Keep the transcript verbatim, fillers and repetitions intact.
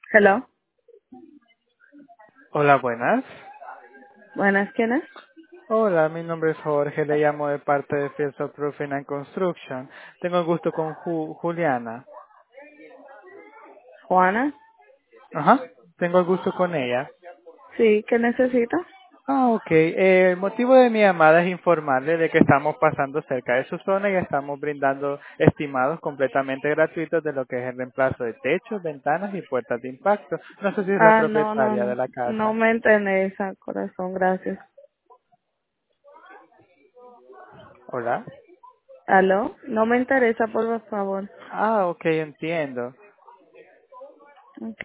Hello. Hola, buenas. Buenas, ¿quién es? Hola, mi nombre es Jorge, le llamo de parte de Fields of Roofing and Construction. Tengo el gusto con Ju- Juliana. Juana. Ajá, tengo el gusto con ella. Sí, ¿qué necesita? Ah, ok. Eh, el motivo de mi llamada es informarle de que estamos pasando cerca de su zona y estamos brindando estimados completamente gratuitos de lo que es el reemplazo de techos, ventanas y puertas de impacto. No sé si es la Ah, no, no, propietaria de no. la No casa. me interesa, corazón, gracias. Hola. ¿Aló? No me interesa, por favor. Ah, ok, entiendo. Ok.